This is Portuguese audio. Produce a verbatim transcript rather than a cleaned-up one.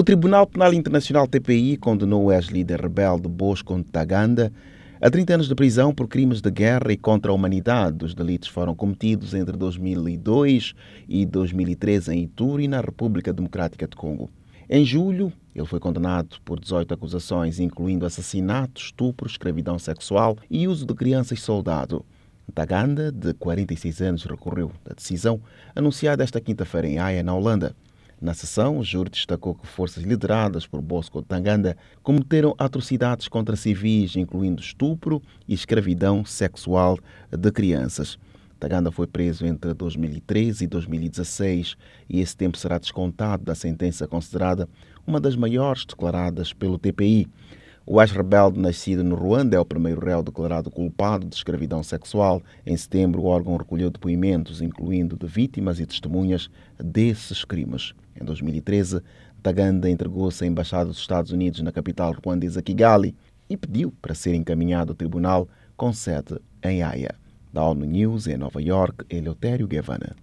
O Tribunal Penal Internacional T P I condenou o ex-líder rebelde Bosco Ntaganda a trinta anos de prisão por crimes de guerra e contra a humanidade. Os delitos foram cometidos entre dois mil e dois e dois mil e treze em Ituri, na República Democrática de Congo. Em julho, ele foi condenado por dezoito acusações, incluindo assassinato, estupro, escravidão sexual e uso de crianças soldado. Ntaganda, de quarenta e seis anos, recorreu da decisão anunciada esta quinta-feira em Haia, na Holanda. Na sessão, o júri destacou que forças lideradas por Bosco Ntaganda cometeram atrocidades contra civis, incluindo estupro e escravidão sexual de crianças. Ntaganda foi preso entre dois mil e treze e dois mil e dezesseis e esse tempo será descontado da sentença considerada uma das maiores declaradas pelo T P I. O ex-rebelde nascido no Ruanda é o primeiro réu declarado culpado de escravidão sexual. Em setembro, o órgão recolheu depoimentos, incluindo de vítimas e testemunhas desses crimes. Em dois mil e treze, Ntaganda entregou-se à Embaixada dos Estados Unidos na capital ruandesa Kigali e pediu para ser encaminhado ao tribunal com sede em Haia. Da ONU News, em Nova York, Eleutério Guevara.